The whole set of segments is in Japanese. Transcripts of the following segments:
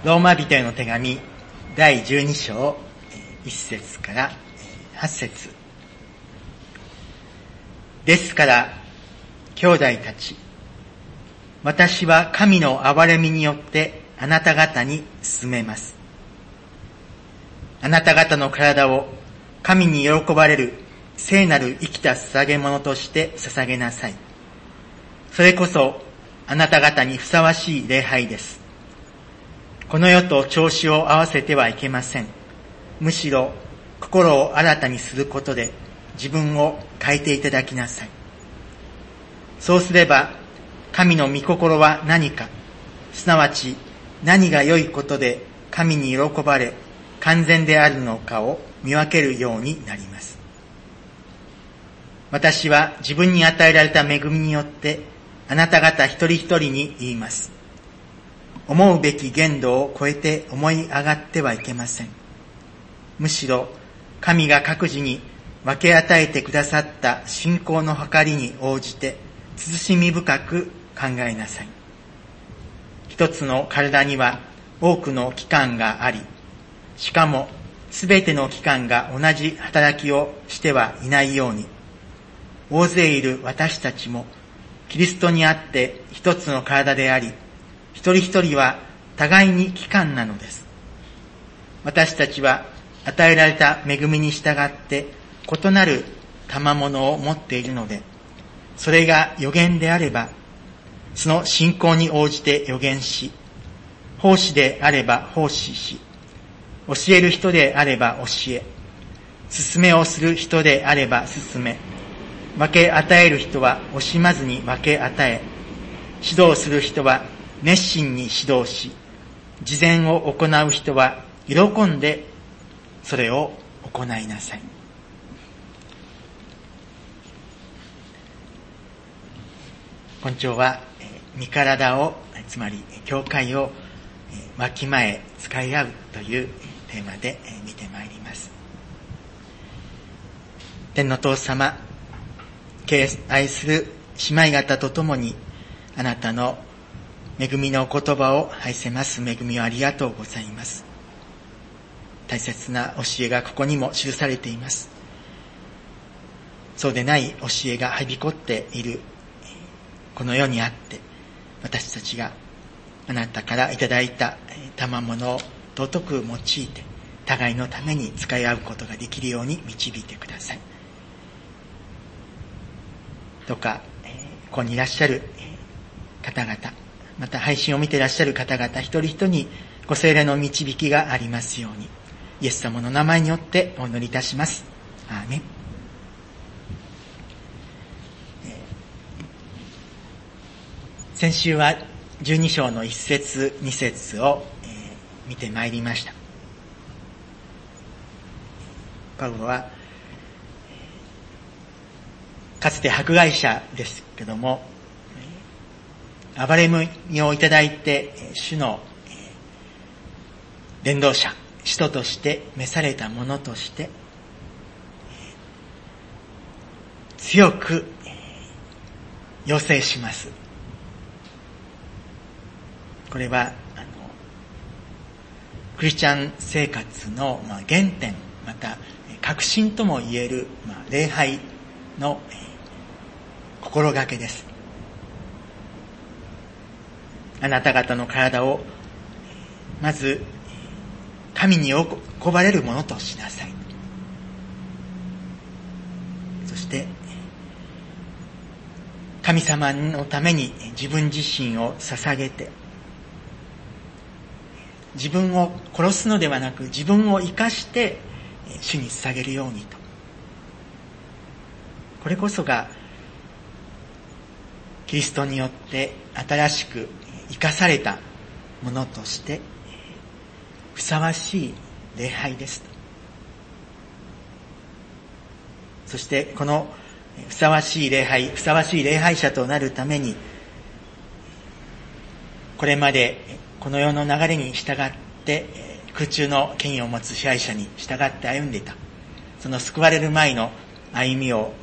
ローマ人への手紙第12章1節から8節。ですから兄弟たち、私は神の憐れみによってあなた方に勧めます。あなた方の体を神に喜ばれる聖なる生きた捧げ物として捧げなさい。それこそあなた方にふさわしい礼拝です。この世と調子を合わせてはいけません。むしろ心を新たにすることで自分を変えていただきなさい。そうすれば神の御心は何か、すなわち何が良いことで神に喜ばれ完全であるのかを見分けるようになります。私は自分に与えられた恵みによってあなた方一人一人に言います。思うべき限度を超えて思い上がってはいけません。むしろ神が各自に分け与えてくださった信仰の計りに応じて慎み深く考えなさい。一つの体には多くの器官があり、しかもすべての器官が同じ働きをしてはいないように、大勢いる私たちもキリストにあって一つの体であり、一人一人は互いに器官なのです。私たちは与えられた恵みに従って異なる賜物を持っているので、それが預言であれば、その信仰に応じて預言し、奉仕であれば奉仕し、教える人であれば教え、勧めをする人であれば勧め、分け与える人は惜しまずに分け与え、指導する人は熱心に指導し、慈善を行う人は喜んでそれを行いなさい。今朝は御体を、つまり教会をわきまえ使い合うというテーマで見てまいります。天の父様、敬愛する姉妹方とともにあなたの恵みの言葉を拝せます。恵みをありがとうございます。大切な教えがここにも記されています。そうでない教えがはびこっているこの世にあって、私たちがあなたからいただいた賜物を尊く用いて互いのために使い合うことができるように導いてください。どうかここにいらっしゃる方々、また配信を見ていらっしゃる方々一人一人にご聖霊の導きがありますように、イエス様の名前によってお祈りいたします。アーメン。先週は12章の1節2節を見てまいりました。パウロはかつて迫害者ですけども、憐れみをいただいて主の伝道者、使徒として召されたものとして強く要請します。これはクリスチャン生活の原点、また核心とも言える礼拝の心がけです。あなた方の体をまず神に喜ばれるものとしなさい。そして神様のために自分自身を捧げて、自分を殺すのではなく自分を生かして主に捧げるようにと。これこそがキリストによって新しく生かされたものとしてふさわしい礼拝です。そしてこのふさわしい礼拝、ふさわしい礼拝者となるために、これまでこの世の流れに従って空中の権威を持つ支配者に従って歩んでいた、その救われる前の歩みを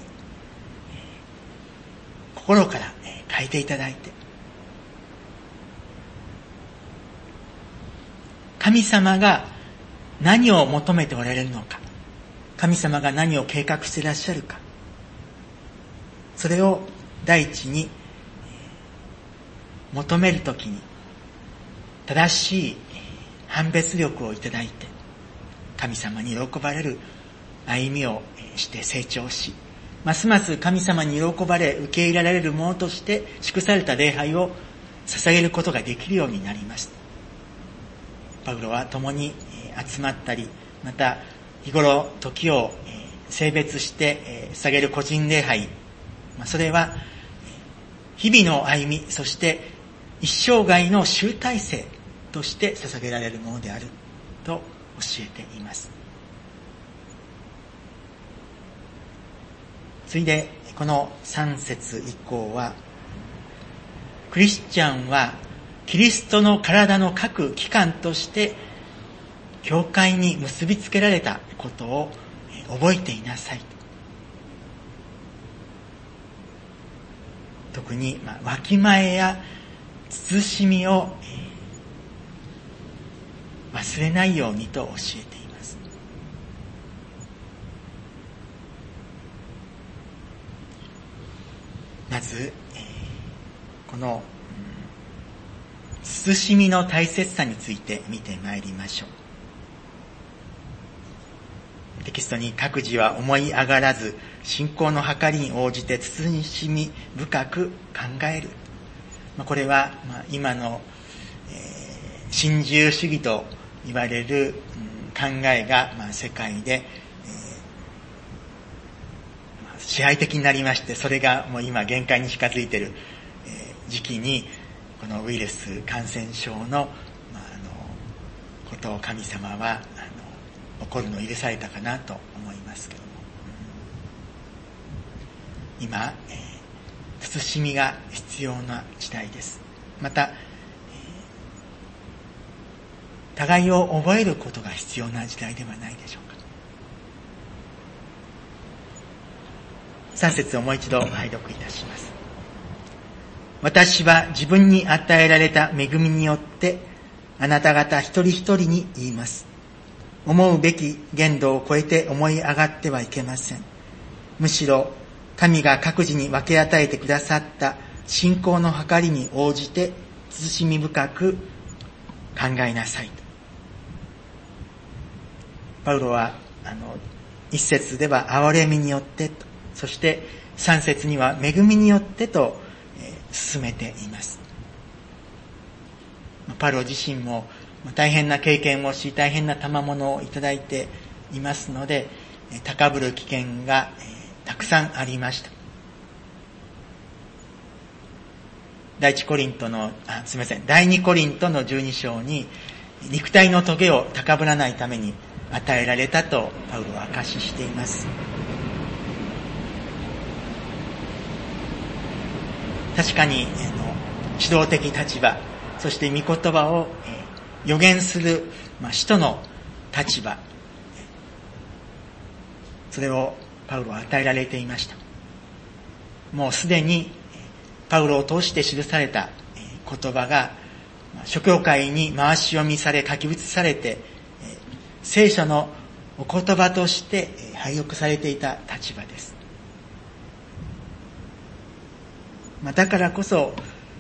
心から変えていただいて、 神様が何を求めておられるのか、神様が何を計画していらっしゃるか、それを第一に求めるときに正しい判別力をいただいて、神様に喜ばれる歩みをして成長し、ますます神様に喜ばれ受け入れられるものとして祝された礼拝を捧げることができるようになります。パウロは共に集まったり、また日頃時を性別して捧げる個人礼拝、それは日々の歩み、そして一生涯の集大成として捧げられるものであると教えています。ついでこの3節以降は、クリスチャンはキリストの体の各機関として教会に結びつけられたことを覚えていなさいと。特にわきまえや慎みを忘れないようにと教えています。まずこの慎みの大切さについて見てまいりましょう。テキストに各自は思い上がらず、信仰の計りに応じて慎み深く考える。これは今の新自由主義と言われる考えが世界で支配的になりまして、それがもう今限界に近づいている時期に、このウイルス感染症のことを神様は起こるのを許されたかなと思いますけども、今慎みが必要な時代です。また互いを覚えることが必要な時代ではないでしょうか。3節をもう一度拝読いたします。私は自分に与えられた恵みによってあなた方一人一人に言います。思うべき限度を超えて思い上がってはいけません。むしろ神が各自に分け与えてくださった信仰の計りに応じて慎み深く考えなさい。パウロは一節では憐れみによってと、そして3節には恵みによってと進めています。パウロ自身も大変な経験をし、大変な賜物をいただいていますので、高ぶる危険がたくさんありました。第2コリントの12章に、肉体の棘を高ぶらないために与えられたとパウロは証ししています。確かに指導的立場、そして御言葉を予言する使徒の立場、それをパウロは与えられていました。もうすでにパウロを通して記された言葉が諸教会に回し読みされ書き写されて、聖書のお言葉として拝読されていた立場です。だからこそ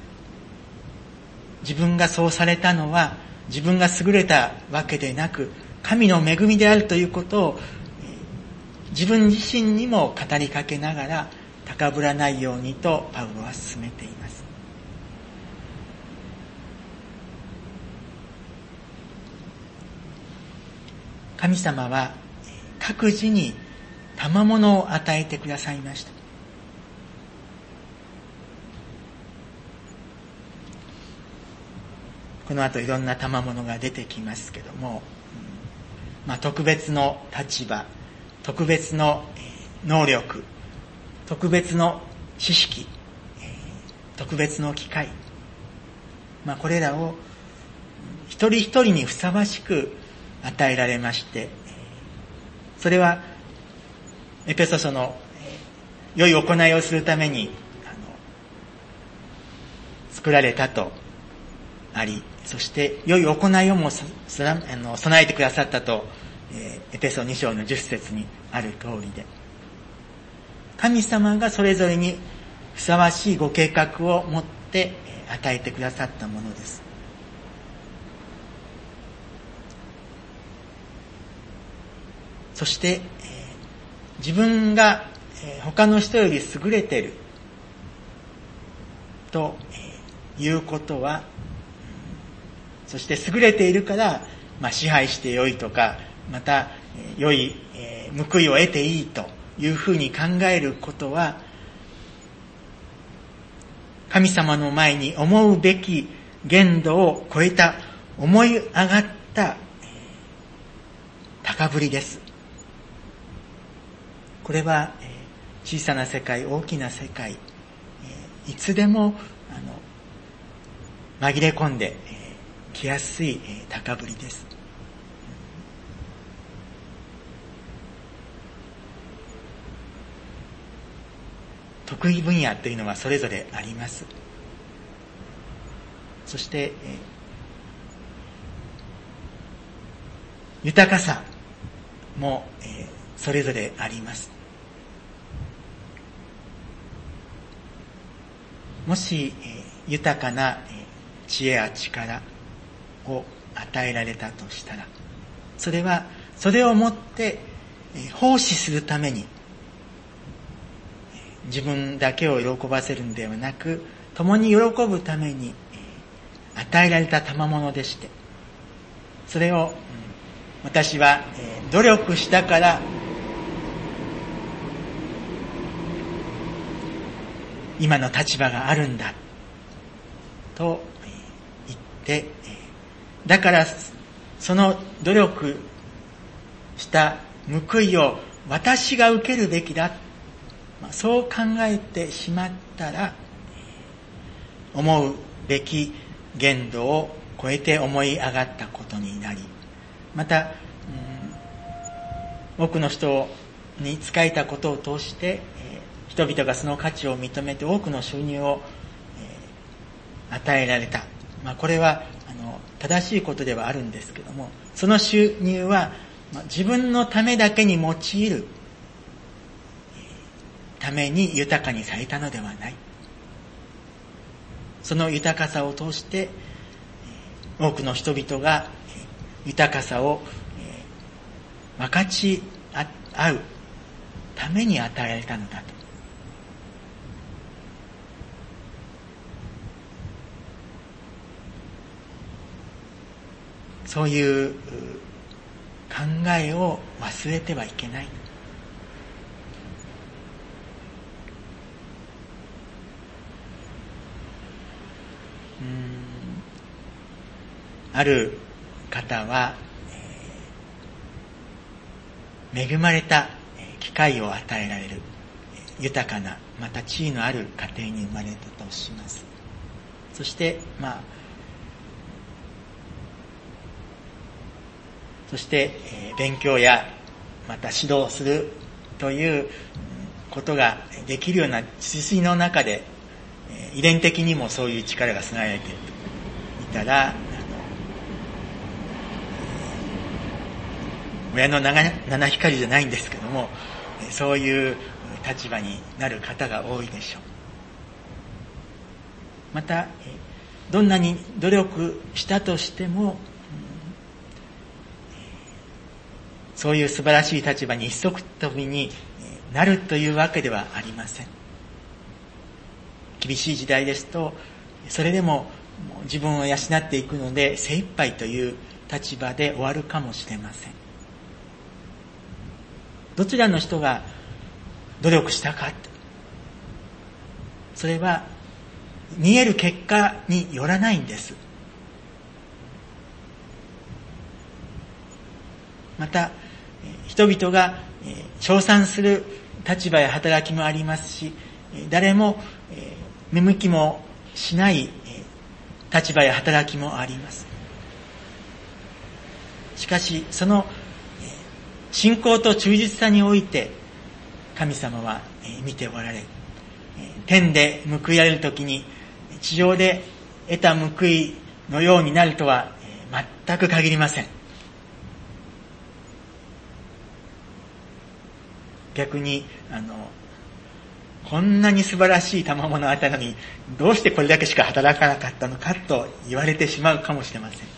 自分がそうされたのは自分が優れたわけでなく、神の恵みであるということを自分自身にも語りかけながら高ぶらないようにとパウロは進めています。神様は各自に賜物を与えてくださいました。この後いろんな賜物が出てきますけども、特別の立場、特別の能力、特別の知識、特別の機会、これらを一人一人にふさわしく与えられまして、それはエペソ書の良い行いをするために作られたとあり、 そして良い行いをも備えてくださったと、エペソ2章の10節にある通りで、神様がそれぞれにふさわしいご計画を持って与えてくださったものです。そして、自分が他の人より優れているということは、そして優れているから、支配してよいとか、また良い報いを得ていいというふうに考えることは、神様の前に思うべき限度を超えた思い上がった高ぶりです。これは小さな世界、大きな世界、いつでも紛れ込んできやすい高ぶりです。得意分野というのはそれぞれあります。そして、豊かさも、それぞれあります。もし、豊かな知恵や力を与えられたとしたら、それはそれをもって奉仕するために、自分だけを喜ばせるんではなく、共に喜ぶために与えられた賜物でして、それを私は努力したから今の立場があるんだと言って、だからその努力した報いを私が受けるべきだ、そう考えてしまったら、思うべき限度を超えて思い上がったことになり、また、多くの人に仕えたことを通して、人々がその価値を認めて多くの収入を、与えられた。これは正しいことではあるんですけども、その収入は、自分のためだけに用いるために豊かにされたのではない。その豊かさを通して多くの人々が豊かさを分かち合うために与えられたのだと。そういう考えを忘れてはいけない。ある方は、恵まれた機会を与えられる豊かな、また地位のある家庭に生まれたとします。そして、勉強やまた指導するということができるような血筋の中で、遺伝的にもそういう力が備えられているといたら、親の七光じゃないんですけども、そういう立場になる方が多いでしょう。また、どんなに努力したとしても、そういう素晴らしい立場に一足飛びになるというわけではありません。厳しい時代ですと、それでも自分を養っていくので精一杯という立場で終わるかもしれません。どちらの人が努力したか、それは見える結果によらないんです。また人々が称賛する立場や働きもありますし、誰も見向きもしない立場や働きもあります。しかしその信仰と忠実さにおいて神様は見ておられ、天で報いられるときに地上で得た報いのようになるとは全く限りません。逆にこんなに素晴らしい賜物を与えたのにどうしてこれだけしか働かなかったのかと言われてしまうかもしれません。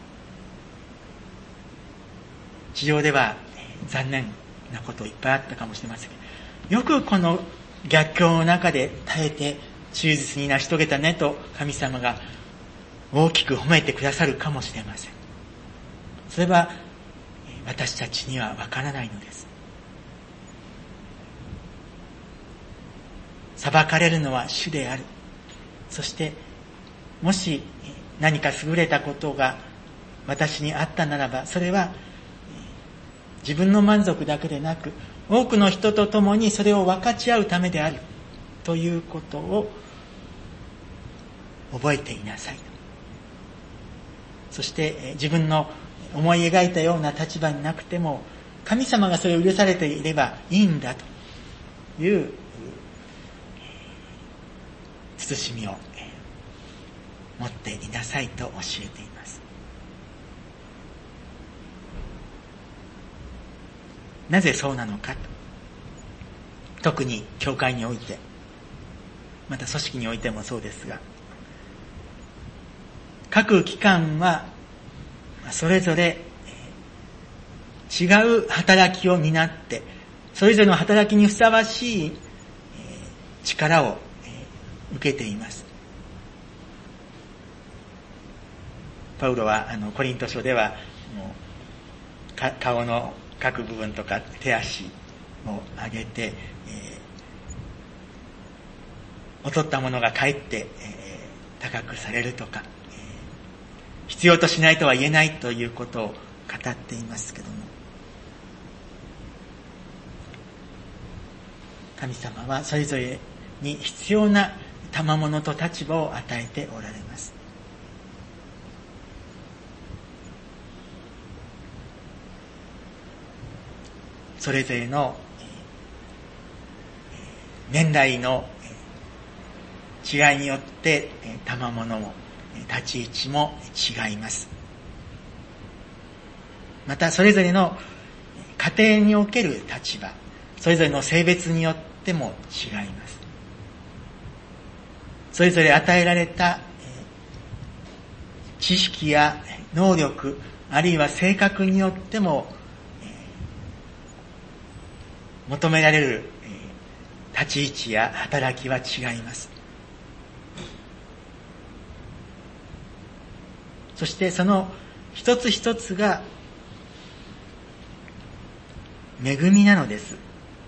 地上では残念なこといっぱいあったかもしれません。よくこの逆境の中で耐えて忠実に成し遂げたねと神様が大きく褒めてくださるかもしれません。それは私たちにはわからないのです。裁かれるのは主である。そしてもし何か優れたことが私にあったならば、それは自分の満足だけでなく多くの人と共にそれを分かち合うためであるということを覚えていなさい。そして自分の思い描いたような立場になくても神様がそれを許されていればいいんだという慎みを持っていなさいと教えています。なぜそうなのかと、特に教会において、また組織においてもそうですが、各機関はそれぞれ違う働きを担って、それぞれの働きにふさわしい力を受けています。パウロはコリント書では顔の各部分とか手足を上げて、劣ったものがかえって、高くされるとか、必要としないとは言えないということを語っていますけども、神様はそれぞれに必要な賜物と立場を与えておられます。それぞれの年代の違いによって賜物も立ち位置も違います。またそれぞれの家庭における立場、それぞれの性別によっても違います。それぞれ与えられた知識や能力、あるいは性格によっても求められる立ち位置や働きは違います。そしてその一つ一つが恵みなのです。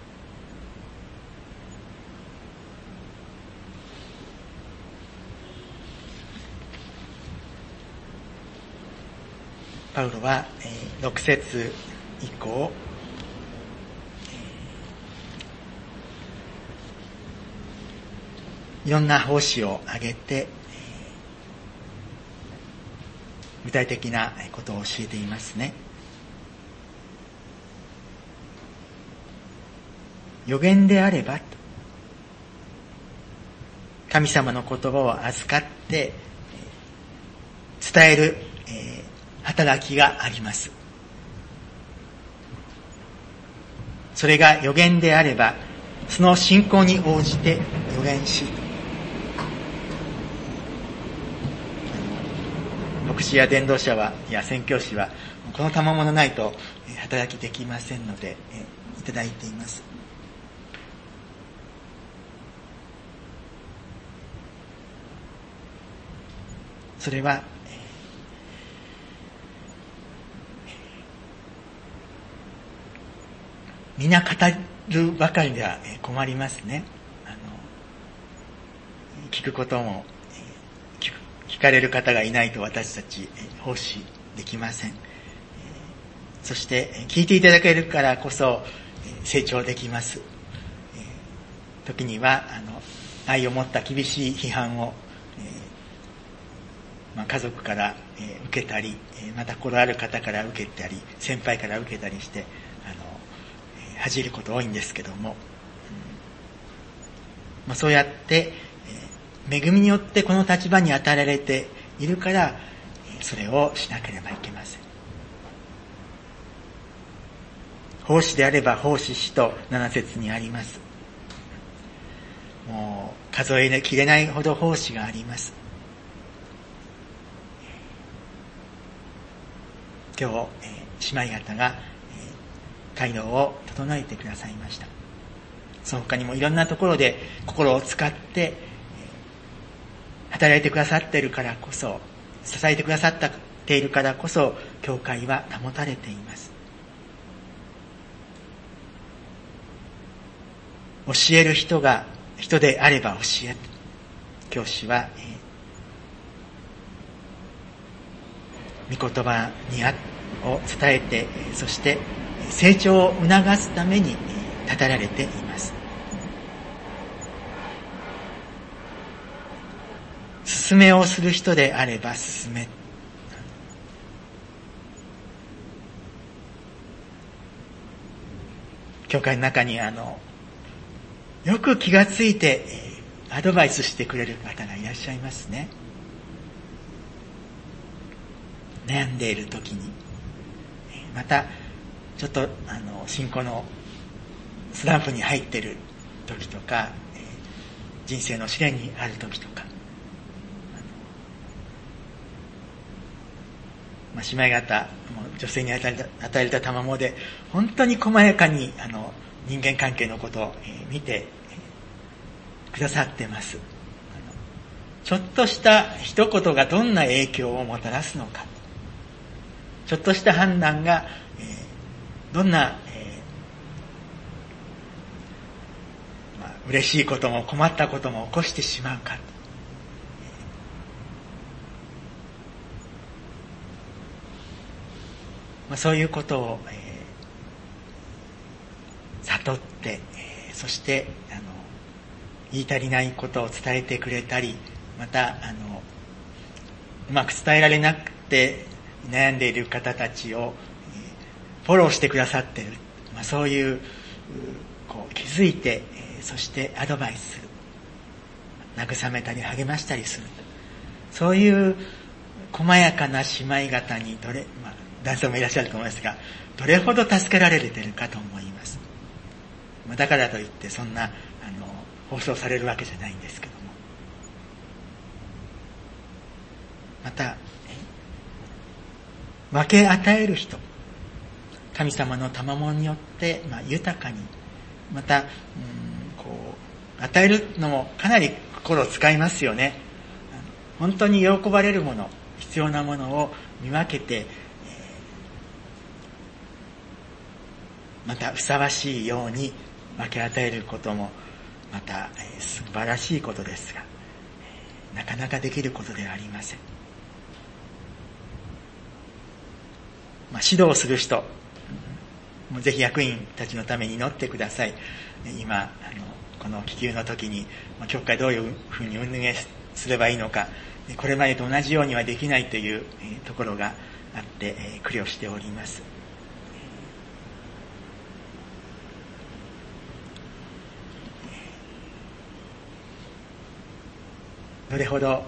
パウロは6節以降、いろんな奉仕を挙げて具体的なことを教えていますね。預言であれば、神様の言葉を預かって伝える働きがあります。それが預言であれば、その信仰に応じて預言し、牧師や伝道者や宣教師はこの賜物ないと働きできませんのでいただいています。それは皆語るばかりでは困りますね。聞くことも聞かれる方がいないと私たち奉仕できません。そして聞いていただけるからこそ成長できます。時には愛を持った厳しい批判を家族から受けたり、また心ある方から受けたり、先輩から受けたりして恥じること多いんですけども、そうやって恵みによってこの立場に与えられているからそれをしなければいけません。奉仕であれば奉仕しと7節にあります。もう数えきれないほど奉仕があります。今日、姉妹方が街道を整えてくださいました。その他にもいろんなところで心を使って働いてくださっているからこそ、支えてくださっているからこそ、教会は保たれています。教える人であれば教え、教師は、御言葉を伝えて、そして成長を促すために立てられています。勧めをする人であれば勧め、教会の中によく気がついてアドバイスしてくれる方がいらっしゃいますね。悩んでいる時に、またちょっと信仰のスランプに入っている時とか、人生の試練にある時とか、姉妹方、女性に与えた賜物で本当に細やかに人間関係のことを見てくださってます。ちょっとした一言がどんな影響をもたらすのか、ちょっとした判断がどんな嬉しいことも困ったことも起こしてしまうか、そういうことを悟って、そして言い足りないことを伝えてくれたり、またうまく伝えられなくて悩んでいる方たちをフォローしてくださっている、そういう気づいて、そしてアドバイスする、慰めたり励ましたりする、そういう細やかな姉妹方に男性もいらっしゃると思いますが、どれほど助けられているかと思います。だからといってそんな放送されるわけじゃないんですけども、また分け与える人、神様の賜物によって豊かに、また与えるのもかなり心を使いますよね。本当に喜ばれるもの、必要なものを見分けて、またふさわしいように分け与えることもまた素晴らしいことですが、なかなかできることではありません。指導する人、ぜひ役員たちのために祈ってください。今この気球の時に教会どういうふうに運営すればいいのか、これまでと同じようにはできないというところがあって苦慮しております。どれほど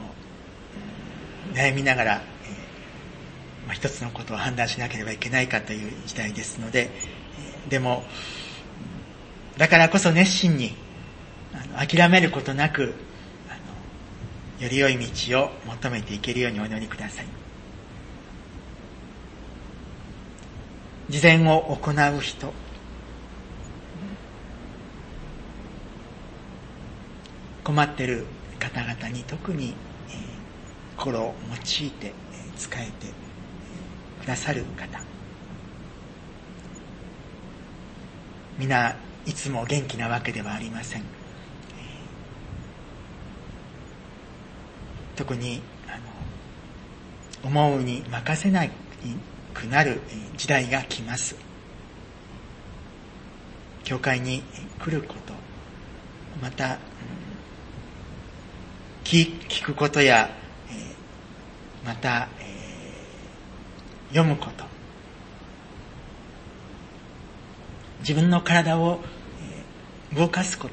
悩みながら、一つのことを判断しなければいけないかという時代ですので、でもだからこそ熱心に諦めることなくより良い道を求めていけるようにお祈りください。慈善を行う人、困っている方々に特に心を用いて仕えてくださる方、皆いつも元気なわけではありません。特に思うに任せなくなる時代が来ます。教会に来ること、また聞くことや、また、読むこと、自分の体を動かすこと、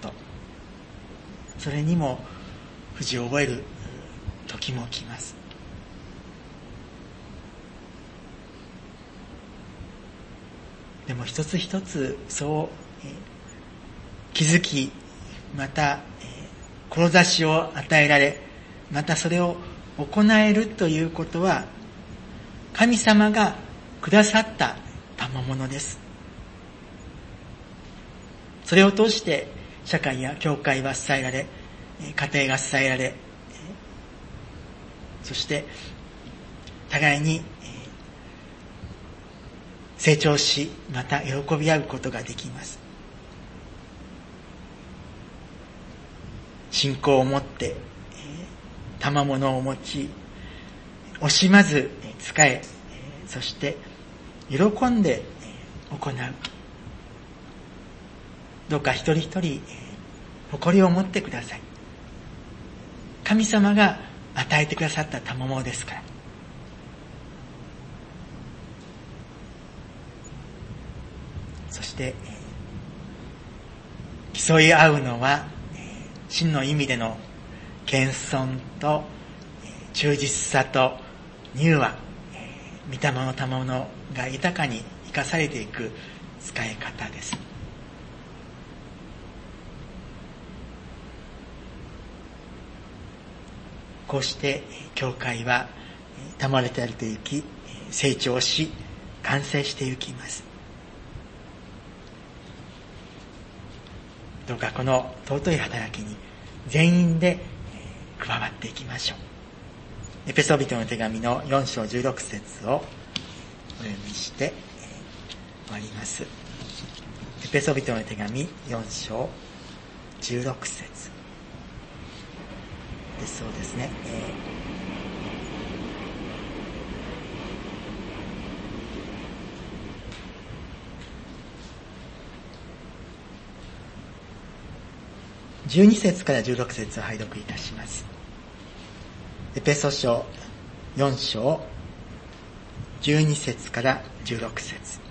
それにも不自由を覚える時も来ます。 でも一つ一つそう気づき、また志を与えられ、またそれを行えるということは神様がくださった賜物です。それを通して社会や教会は支えられ、家庭が支えられ、そして互いに成長し、また喜び合うことができます。信仰を持って賜物を持ち、惜しまず使え、そして喜んで行う。どうか一人一人誇りを持ってください。神様が与えてくださった賜物ですから。そして競い合うのは真の意味での謙遜と忠実さと柔和、御霊の賜物が豊かに生かされていく使い方です。こうして教会は保れていき、成長し、完成していきます。どうかこの尊い働きに全員で加わっていきましょう。エペソビトの手紙の4章16節をお読みして終わります。エペソビトの手紙4章16節です。そうですね。12節から16節を拝読いたします。エペソ書4章12節から16節。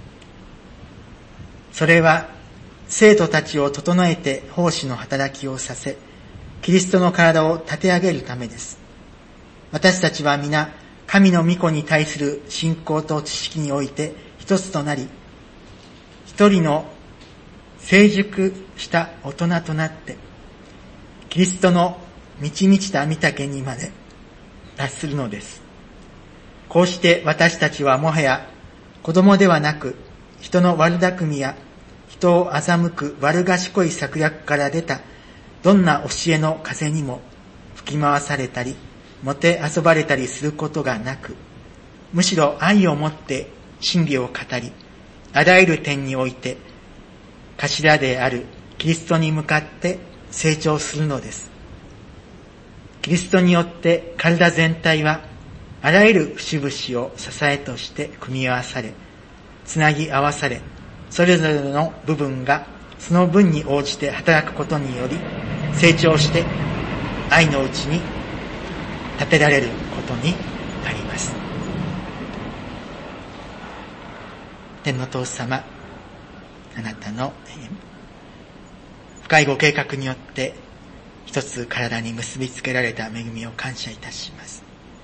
それは生徒たちを整えて奉仕の働きをさせ、キリストの体を立て上げるためです。私たちは皆神の御子に対する信仰と知識において一つとなり、一人の成熟した大人となって、キリストの満ち満ちた御丈にまで達するのです。こうして私たちはもはや子供ではなく、人の悪巧みや人を欺く悪賢い策略から出たどんな教えの風にも吹き回されたり、もてあそばれたりすることがなく、むしろ愛をもって真理を語り、あらゆる点において頭であるキリストに向かって成長するのです。キリストによって体全体はあらゆる節々を支えとして組み合わされ、つなぎ合わされ、それぞれの部分がその分に応じて働くことにより成長して愛のうちに立てられることになります。天の父様、あなたの深いご計画によって一つ体に結びつけられた恵みを感謝いたします。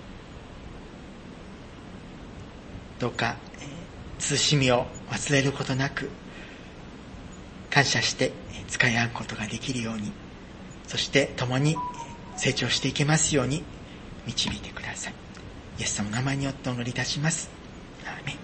どうか慎みを忘れることなく感謝して使い合うことができるように、そして共に成長していけますように導いてください。イエス様の名前によってお祈りいたします。アーメン。